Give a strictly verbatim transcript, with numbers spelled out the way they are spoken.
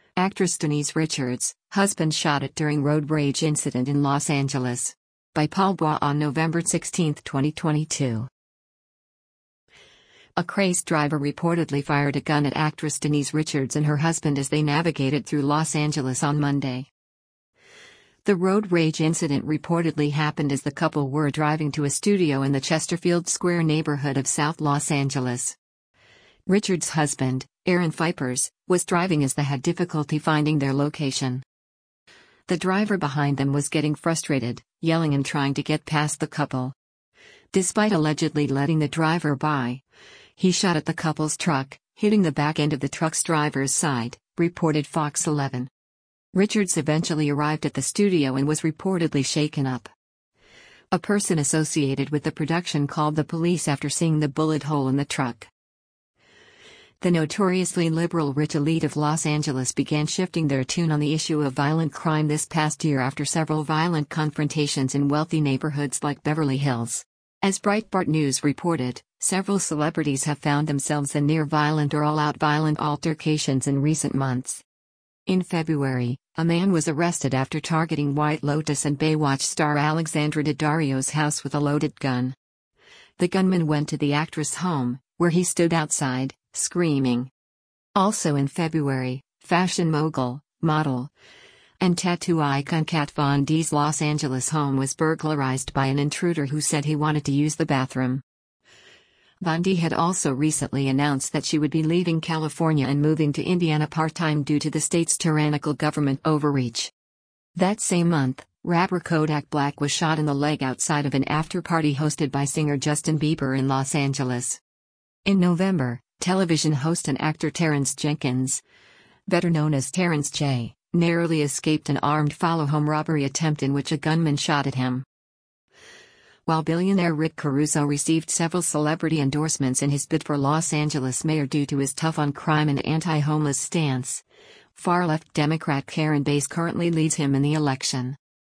Actress Denise Richards' husband shot at during road rage incident in Los Angeles. By Paul Bois on November sixteenth, twenty twenty-two. A crazed driver reportedly fired a gun at actress Denise Richards and her husband as they navigated through Los Angeles on Monday. The road rage incident reportedly happened as the couple were driving to a studio in the Chesterfield Square neighborhood of South Los Angeles. Richards' husband, Aaron Vipers, was driving as they had difficulty finding their location. The driver behind them was getting frustrated, yelling and trying to get past the couple. Despite allegedly letting the driver by, he shot at the couple's truck, hitting the back end of the truck's driver's side, reported Fox eleven. Richards eventually arrived at the studio and was reportedly shaken up. A person associated with the production called the police after seeing the bullet hole in the truck. The notoriously liberal rich elite of Los Angeles began shifting their tune on the issue of violent crime this past year after several violent confrontations in wealthy neighborhoods like Beverly Hills. As Breitbart News reported, several celebrities have found themselves in near-violent or all-out violent altercations in recent months. In February, a man was arrested after targeting White Lotus and Baywatch star Alexandra Daddario's house with a loaded gun. The gunman went to the actress' home, where he stood outside, screaming. Also in February, fashion mogul, model, and tattoo icon Kat Von D's Los Angeles home was burglarized by an intruder who said he wanted to use the bathroom. Von D had also recently announced that she would be leaving California and moving to Indiana part-time due to the state's tyrannical government overreach. That same month, rapper Kodak Black was shot in the leg outside of an after-party hosted by singer Justin Bieber in Los Angeles. In November, television host and actor Terrence Jenkins, better known as Terrence J, narrowly escaped an armed follow-home robbery attempt in which a gunman shot at him. While billionaire Rick Caruso received several celebrity endorsements in his bid for Los Angeles mayor due to his tough-on-crime and anti-homeless stance, far-left Democrat Karen Bass currently leads him in the election.